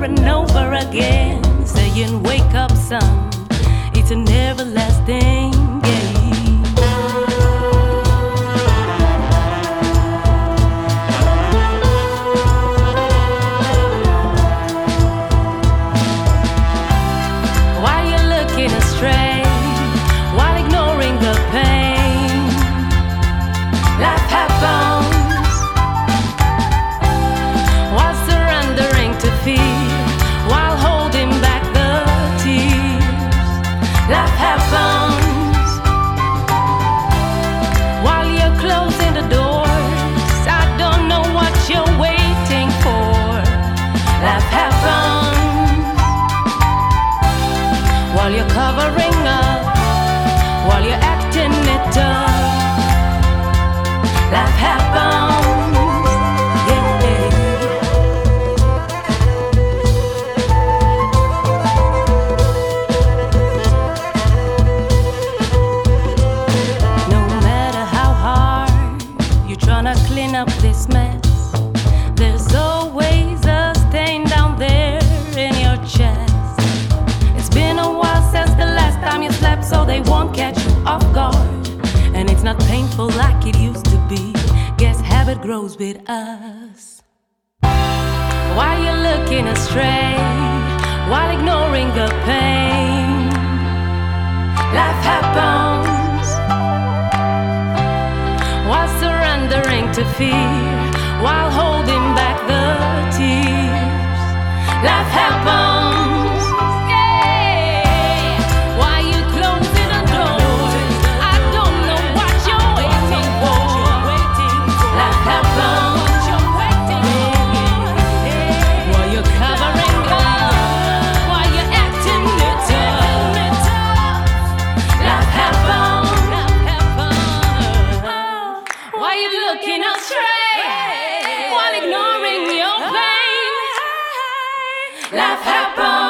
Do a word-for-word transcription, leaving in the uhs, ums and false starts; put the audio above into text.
over and over again, saying, "Wake up, son, it's an everlasting game." While you're looking astray, while ignoring the pain, life happens. While surrendering to fear, while holding back the tears, life happens. While you're closing the doors, I don't know what you're waiting for. Life happens. While you're covering up, while you're acting it up, life happens. Tryna clean up this mess, there's always a stain down there in your chest. It's been a while since the last time you slept, so they won't catch you off guard. And it's not painful like it used to be. Guess habit grows with us. While you're looking astray, while ignoring the pain, life happens. While surrendering to fear, while holding back the tears, life happens. Yeah. While you closing the doors, I don't know what you're waiting for. Life happens. While you're covering up, while you're acting it up, life happens. While you're looking astray, while ignoring your pain, life happens.